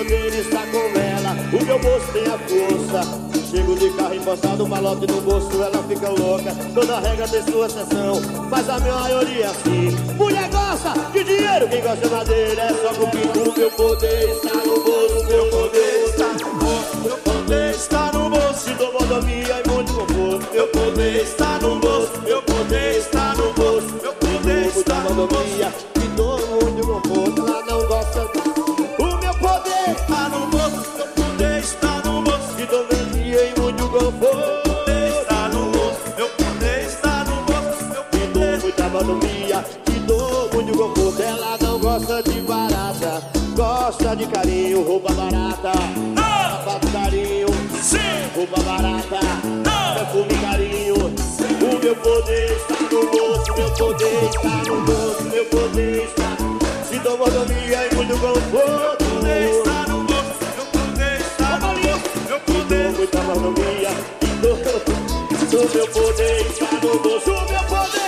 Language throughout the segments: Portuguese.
poder está com ela, o meu bolso tem a força. Chego de carro empossado, malote no bolso, ela fica louca. Toda regra tem sua exceção, mas a maioria sim. Mulher gosta de dinheiro, quem gosta de madeira é só com pinto. O meu poder está no bolso, meu poder está no bolso. Meu poder está no bolso, te dou mordomia e muito conforto. Meu poder está no bolso, meu poder está no bolso. Meu poder está no bolso, te dou muito conforto. Ela não gosta o meu poder está no bolso, meu poder está no bolso, te dou mordomia e muito conforto. Está no bolso, meu poder está no bolso, meu poder, muita mordomia, te dou muito conforto. Ela não gosta de barata, gosta de carinho, roupa barata. Sapato carinho, roupa barata, perfume carinho. O meu poder está no bolso, meu poder está no bolso, meu poder está. Se dou mordomia e muito conforto. Meu poder está no bolso, meu poder está no bolso, meu poder. Muita mordomia e dou. O meu poder está no bolso, o meu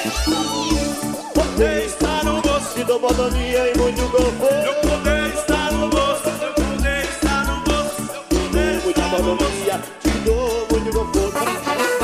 poder está no bolso. Se dou mordomia e muito conforto. Meu poder está no bolso, meu poder está no bolso, meu poder. Muita mordomia, te dou muito conforto.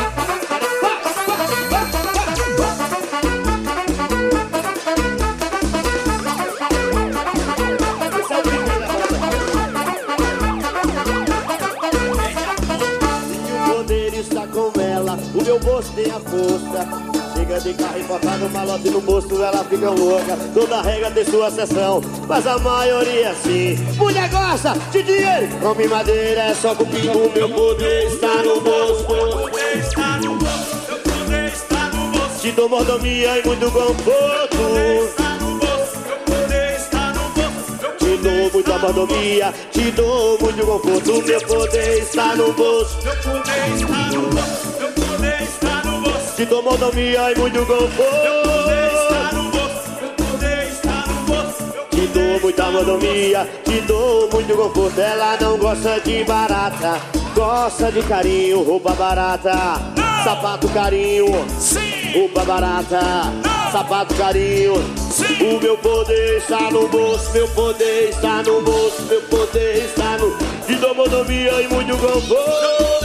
O meu bolso tem a força. Chega de carro importado, malote no bolso, ela fica louca. Toda regra tem sua exceção, mas a maioria sim. Mulher gosta de dinheiro, come madeira, é só cupim. O meu poder está no bolso, meu poder está no bolso, meu poder está no bolso. Te dou mordomia e muito conforto. Meu poder está no bolso, meu poder está no bolso. Te dou muita mordomia, te dou muito conforto. O meu poder está no bolso, meu poder está no bolso. Te dou mordomia e muito conforto. Meu poder está no bolso, meu poder está no bolso. Te dou muita mordomia, te dou muito conforto. Ela não gosta de barata, gosta de carinho, roupa barata. Sapato carinho, roupa barata. Sapato carinho. O meu poder está no bolso, meu poder está no bolso, meu poder está no. Te dou mordomia e muito conforto.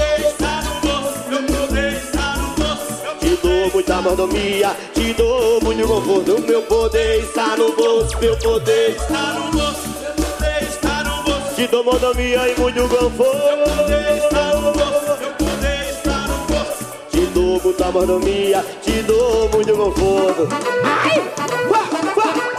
Te dou muita mordomia, te dou muito conforto. O meu poder está no bolso, meu poder está no bolso, meu poder está no bolso. Te dou mordomia e muito conforto. Meu poder está no bolso, meu poder está no bolso. Te dou muita mordomia, te dou muito conforto. Ai!